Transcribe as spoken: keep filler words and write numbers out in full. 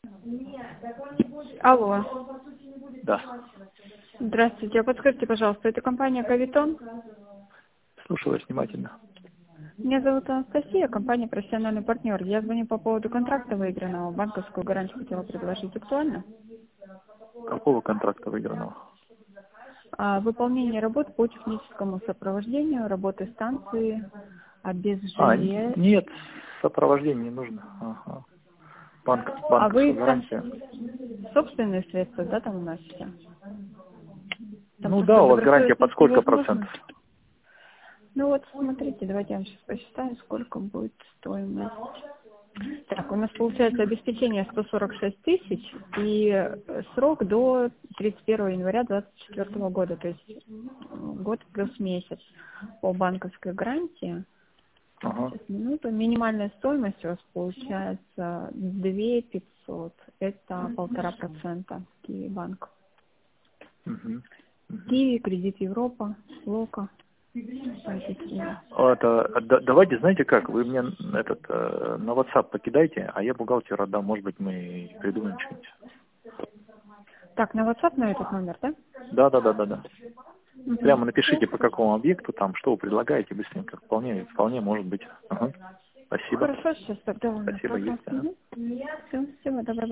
Алло. Да. Здравствуйте. А подскажите, пожалуйста, это компания Кавитон? Слушаю вас внимательно. Меня зовут Анастасия, компания «Профессиональный партнер». Я звоню по поводу контракта выигранного. Банковскую гарантию хотела предложить. Актуально? Какого контракта выигранного? А, выполнение работ по техническому сопровождению, работы станции, А, обезжирение. нет, сопровождение не нужно. Ага. Банк, А вы банковская там гарантия. собственные средства, да, там уносите? Там Ну просто да, в у вас гарантия под добросовестности сколько невозможно. процентов? Ну вот, смотрите, давайте я вам сейчас посчитаю, сколько будет стоимость. Так, у нас получается обеспечение сто сорок шесть тысяч и срок до тридцать первого января две тысячи двадцать четвёртого года, то есть год плюс месяц по банковской гарантии. Ага. Сейчас, минуту. Минимальная стоимость у вас получается две тысячи пятьсот. Это полтора процента Киви банк. Угу. Киви, Кредит Европа, Лока. Это, да- давайте, знаете как, вы мне этот э, на WhatsApp покидайте, а я бухгалтеру отдам, может быть, мы придумаем что-нибудь. Так, на WhatsApp на этот номер, да? Да, да, да, да, да. Угу. Прямо напишите, по какому объекту, там, что вы предлагаете, быстренько. Вполне, вполне может быть. Ага. Спасибо. Хорошо, сейчас тогда у нас Спасибо, есть. вопрос. Ага. Угу. Все, всего доброго.